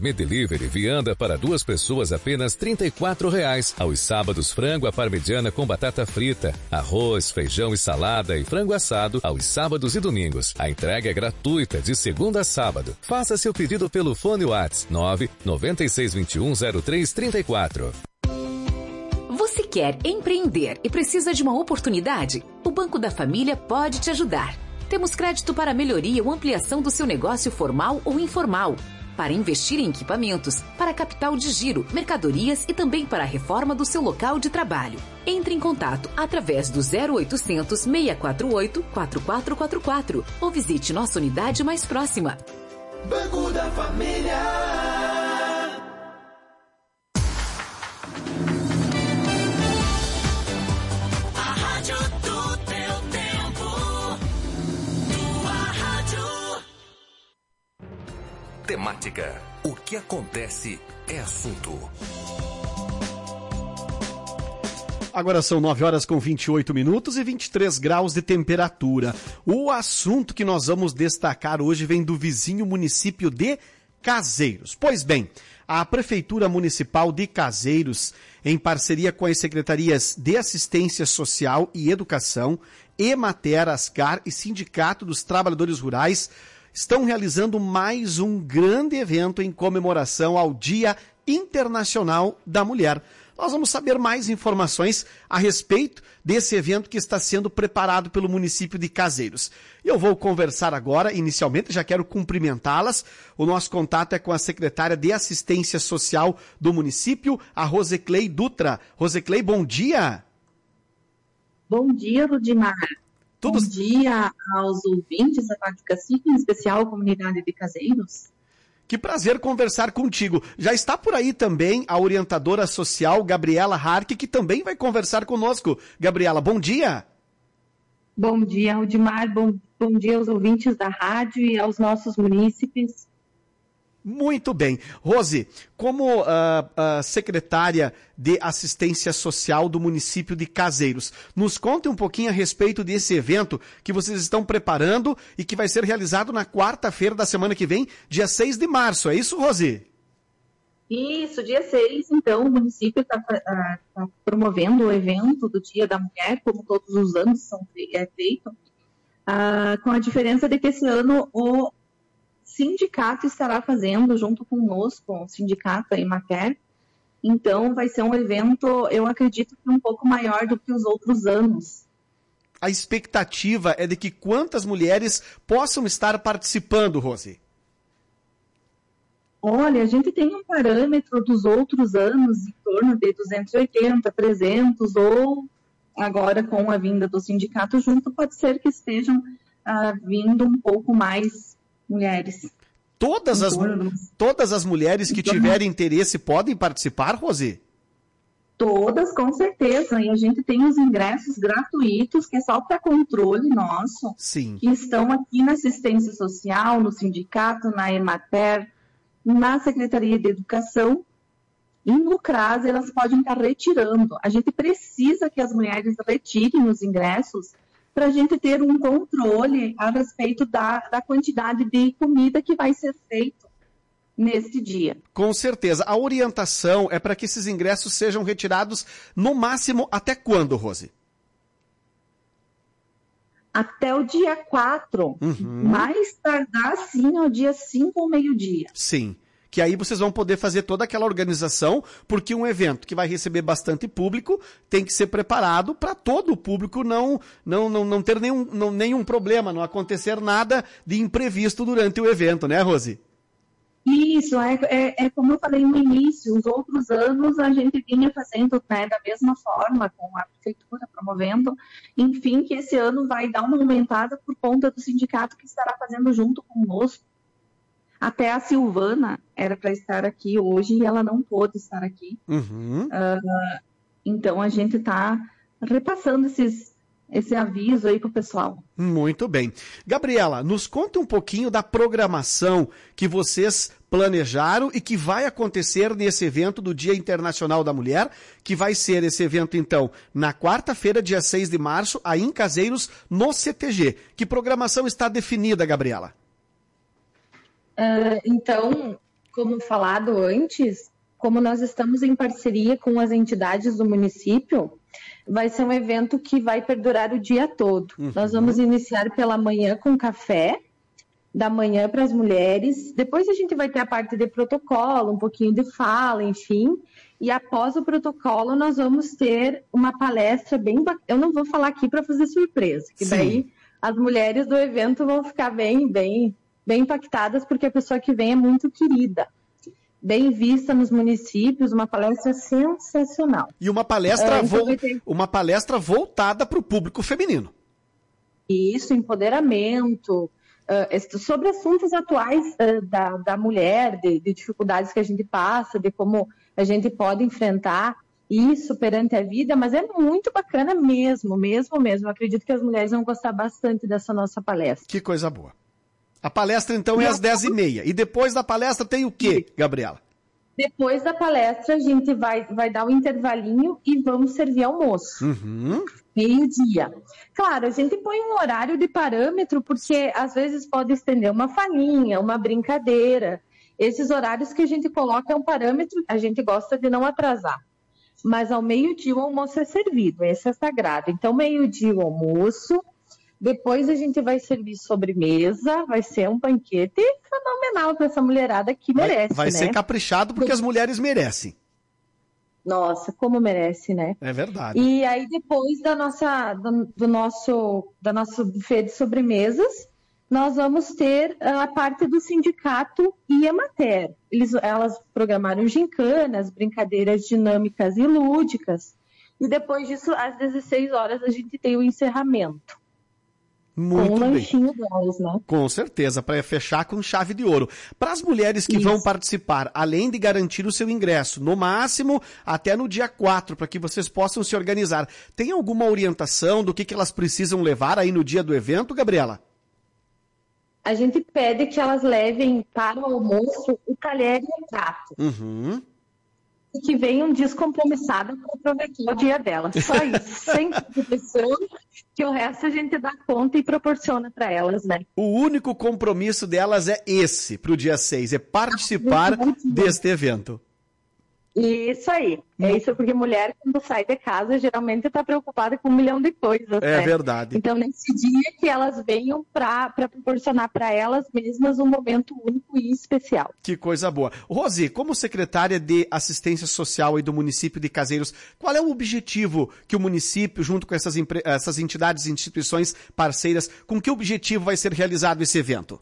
Medelivery vianda para 2 pessoas apenas R$ 34,00. Aos sábados, frango à parmegiana com batata frita, arroz, feijão e salada e frango assado aos sábados e domingos. A entrega é gratuita de segunda a sábado. Faça seu pedido pelo fone WhatsApp 996210334. Você quer empreender e precisa de uma oportunidade? O Banco da Família pode te ajudar. Temos crédito para melhoria ou ampliação do seu negócio formal ou informal, para investir em equipamentos, para capital de giro, mercadorias e também para a reforma do seu local de trabalho. Entre em contato através do 0800 648 4444 ou visite nossa unidade mais próxima. Banco da Família. Temática. O que acontece é assunto. Agora são 9h28 e 23 graus de temperatura. O assunto que nós vamos destacar hoje vem do vizinho município de Caseiros. Pois bem, a Prefeitura Municipal de Caseiros, em parceria com as Secretarias de Assistência Social e Educação, Emater, Ascar e Sindicato dos Trabalhadores Rurais, estão realizando mais um grande evento em comemoração ao Dia Internacional da Mulher. Nós vamos saber mais informações a respeito desse evento que está sendo preparado pelo município de Caseiros. Eu vou conversar agora, inicialmente, já quero cumprimentá-las. O nosso contato é com a secretária de Assistência Social do município, a Roseclei Dutra. Roseclei, bom dia! Bom dia, Rudimar. Bom dia aos ouvintes da Rádio Cacique, em especial a comunidade de Caseiros. Que prazer conversar contigo. Já está por aí também a orientadora social Gabriela Hark, que também vai conversar conosco. Gabriela, bom dia. Bom dia, Rudimar. Bom dia aos ouvintes da rádio e aos nossos munícipes. Muito bem. Rose, como secretária de Assistência Social do município de Caseiros, nos conte um pouquinho a respeito desse evento que vocês estão preparando e que vai ser realizado na quarta-feira da semana que vem, dia 6 de março. É isso, Rose? Isso, dia 6, então, o município está promovendo o evento do Dia da Mulher, como todos os anos é feito, com a diferença de que esse ano o sindicato estará fazendo junto conosco, o sindicato Emater. Então vai ser um evento, eu acredito que um pouco maior do que os outros anos. A expectativa é de que quantas mulheres possam estar participando, Rose? Olha, a gente tem um parâmetro dos outros anos em torno de 280, 300, ou agora com a vinda do sindicato junto, pode ser que estejam vindo um pouco mais mulheres. Todas as mulheres que tiverem interesse podem participar, Rose? Todas, com certeza. E a gente tem os ingressos gratuitos, que é só para controle nosso. Sim. Que estão aqui na assistência social, no sindicato, na Emater, na Secretaria de Educação. E no CRAS elas podem estar retirando. A gente precisa que as mulheres retirem os ingressos para a gente ter um controle a respeito da quantidade de comida que vai ser feito neste dia. Com certeza. A orientação é para que esses ingressos sejam retirados no máximo até quando, Rose? Até o dia 4. Mais tardar, sim, ao dia 5 ou meio-dia. Sim. Que aí vocês vão poder fazer toda aquela organização, porque um evento que vai receber bastante público tem que ser preparado para todo o público não ter nenhum problema, não acontecer nada de imprevisto durante o evento, né, Rose? Isso, é como eu falei no início, os outros anos a gente vinha fazendo, né, da mesma forma, com a prefeitura promovendo, enfim, que esse ano vai dar uma aumentada por conta do sindicato que estará fazendo junto conosco. Até a Silvana era para estar aqui hoje e ela não pôde estar aqui. Então a gente está repassando esse aviso aí para o pessoal. Muito bem. Gabriela, nos conta um pouquinho da programação que vocês planejaram e que vai acontecer nesse evento do Dia Internacional da Mulher, que vai ser esse evento, então, na quarta-feira, dia 6 de março, aí em Caseiros, no CTG. Que programação está definida, Gabriela? Então, como falado antes, como nós estamos em parceria com as entidades do município, vai ser um evento que vai perdurar o dia todo. Nós vamos iniciar pela manhã com café, da manhã para as mulheres, depois a gente vai ter a parte de protocolo, um pouquinho de fala, enfim, e após o protocolo nós vamos ter uma palestra bem bacana. Eu não vou falar aqui para fazer surpresa, que daí as mulheres do evento vão ficar bem impactadas, porque a pessoa que vem é muito querida, bem vista nos municípios, uma palestra sensacional. E uma palestra, uma palestra voltada para o público feminino. Isso, empoderamento, sobre assuntos atuais da mulher, de dificuldades que a gente passa, de como a gente pode enfrentar isso perante a vida, mas é muito bacana mesmo. Eu acredito que as mulheres vão gostar bastante dessa nossa palestra. Que coisa boa. A palestra, então, é às 10h30. E depois da palestra tem o quê, Gabriela? Depois da palestra, a gente vai dar um intervalinho e vamos servir almoço. Meio-dia. Claro, a gente põe um horário de parâmetro, porque às vezes pode estender uma falinha, uma brincadeira. Esses horários que a gente coloca é um parâmetro, a gente gosta de não atrasar. Mas ao meio-dia o almoço é servido, esse é sagrado. Então, meio-dia o almoço. Depois a gente vai servir sobremesa, vai ser um banquete fenomenal para essa mulherada que merece, vai ser caprichado porque as mulheres merecem. Nossa, como merece, né? É verdade. E aí depois do nosso buffet de sobremesas, nós vamos ter a parte do sindicato e Emater. Elas programaram gincanas, brincadeiras dinâmicas e lúdicas. E depois disso, às 16 horas, a gente tem o encerramento. Muito com o bem. Lanchinho delas, né? Com certeza, para fechar com chave de ouro. Para as mulheres que vão participar, além de garantir o seu ingresso, no máximo até no dia 4, para que vocês possam se organizar, tem alguma orientação do que elas precisam levar aí no dia do evento, Gabriela? A gente pede que elas levem para o almoço o talher e o prato. E que venham descompromissadas para aproveitar o dia delas. Só isso. Sem competição, que o resto a gente dá conta e proporciona para elas, né? O único compromisso delas é esse, para o dia 6, é participar deste evento. Isso aí. É isso, porque mulher, quando sai de casa, geralmente está preocupada com 1 milhão de coisas. É verdade. Então, nesse dia que elas venham para proporcionar para elas mesmas um momento único e especial. Que coisa boa. Rose, como secretária de Assistência Social aí do município de Caseiros, qual é o objetivo que o município, junto com essas entidades e instituições parceiras, com que objetivo vai ser realizado esse evento?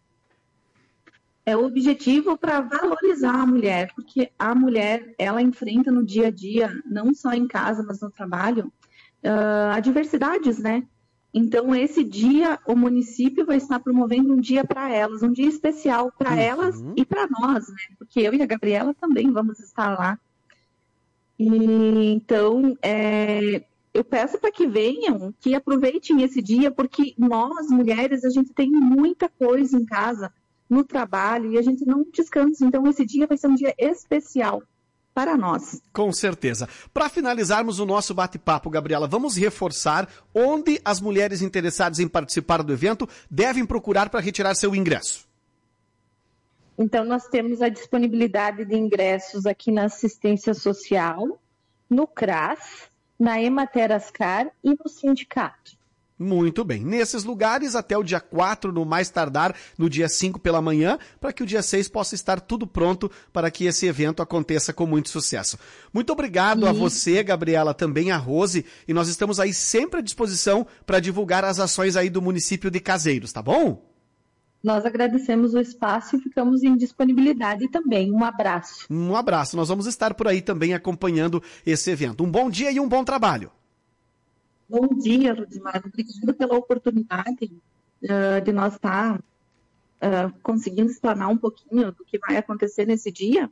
É o objetivo para valorizar a mulher, porque a mulher, ela enfrenta no dia a dia, não só em casa, mas no trabalho, adversidades, né? Então, esse dia, o município vai estar promovendo um dia para elas, um dia especial para elas e para nós, né? Porque eu e a Gabriela também vamos estar lá. E, então, eu peço para que venham, que aproveitem esse dia, porque nós, mulheres, a gente tem muita coisa em casa, no trabalho, e a gente não descansa. Então, esse dia vai ser um dia especial para nós. Com certeza. Para finalizarmos o nosso bate-papo, Gabriela, vamos reforçar onde as mulheres interessadas em participar do evento devem procurar para retirar seu ingresso. Então, nós temos a disponibilidade de ingressos aqui na Assistência Social, no CRAS, na Emater Ascar e no Sindicato. Muito bem. Nesses lugares, até o dia 4, no mais tardar, no dia 5 pela manhã, para que o dia 6 possa estar tudo pronto para que esse evento aconteça com muito sucesso. Muito obrigado a você, Gabriela, também a Rose, e nós estamos aí sempre à disposição para divulgar as ações aí do município de Caseiros, tá bom? Nós agradecemos o espaço e ficamos em disponibilidade também. Um abraço. Um abraço. Nós vamos estar por aí também acompanhando esse evento. Um bom dia e um bom trabalho. Bom dia, Ludmar. Obrigada pela oportunidade de nós estar conseguindo explanar um pouquinho do que vai acontecer nesse dia.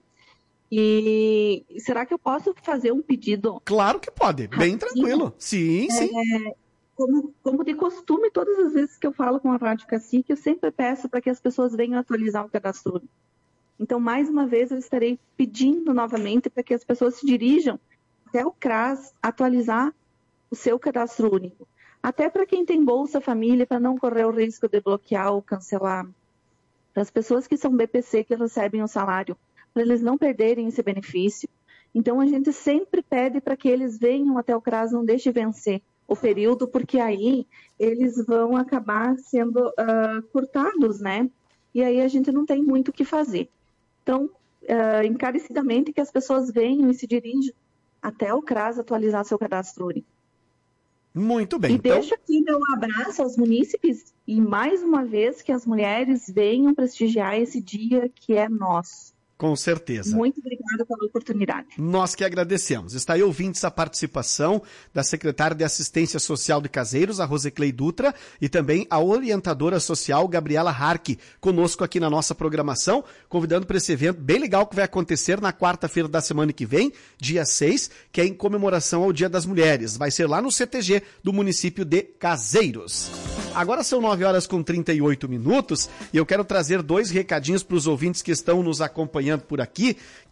E será que eu posso fazer um pedido? Claro que pode, bem tranquilo. Sim, sim. Como de costume, todas as vezes que eu falo com a Rádio Cacique, eu sempre peço para que as pessoas venham atualizar o cadastro. Então, mais uma vez, eu estarei pedindo novamente para que as pessoas se dirijam até o CRAS atualizar o seu cadastro único. Até para quem tem Bolsa Família, para não correr o risco de bloquear ou cancelar para as pessoas que são BPC, que recebem o salário, para eles não perderem esse benefício. Então, a gente sempre pede para que eles venham até o CRAS, não deixe vencer o período, porque aí eles vão acabar sendo cortados, né? E aí a gente não tem muito o que fazer. Então, encarecidamente que as pessoas venham e se dirijam até o CRAS atualizar seu cadastro único. Muito bem. E deixo aqui meu abraço aos munícipes e mais uma vez que as mulheres venham prestigiar esse dia que é nosso. Com certeza. Muito obrigada pela oportunidade. Nós que agradecemos. Está aí, ouvintes, a participação da secretária de Assistência Social de Caseiros, a Rosiclei Dutra, e também a orientadora social, Gabriela Harck, conosco aqui na nossa programação, convidando para esse evento bem legal que vai acontecer na quarta-feira da semana que vem, dia 6, que é em comemoração ao Dia das Mulheres. Vai ser lá no CTG do município de Caseiros. Agora são 9h38 e eu quero trazer 2 recadinhos para os ouvintes que estão nos acompanhando por aqui,